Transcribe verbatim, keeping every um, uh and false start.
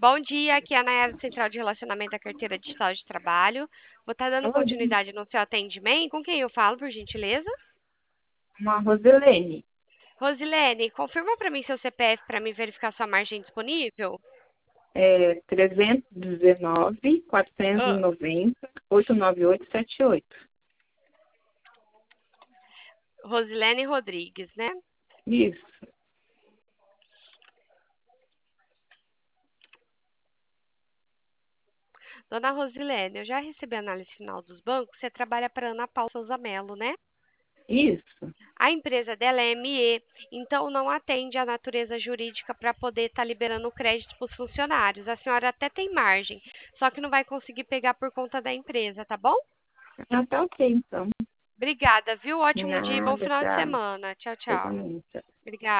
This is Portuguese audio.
Bom dia, aqui é a Nayara do Central de Relacionamento da Carteira Digital de Trabalho. Vou estar dando Oi, continuidade no seu atendimento. Com quem eu falo, por gentileza? uma Roselene. Rosilene, confirma para mim seu C P F para me verificar sua margem disponível. É trezentos e dezenove, quatrocentos e Ah, noventa, oitocentos e noventa e oito, setenta e oito. Rosilene Rodrigues, né? Isso, Dona Rosilene, eu já recebi a análise final dos bancos. Você trabalha para Ana Paula Souza Melo, né? isso. A empresa dela é M E, então não atende à natureza jurídica para poder estar liberando crédito para os funcionários. A senhora até tem margem, só que não vai conseguir pegar por conta da empresa, tá bom? Ah, tá ok, então. Obrigada, viu? Ótimo dia e bom Nada, final de tchau. semana. Tchau, Você tchau. também, tchau. Obrigada.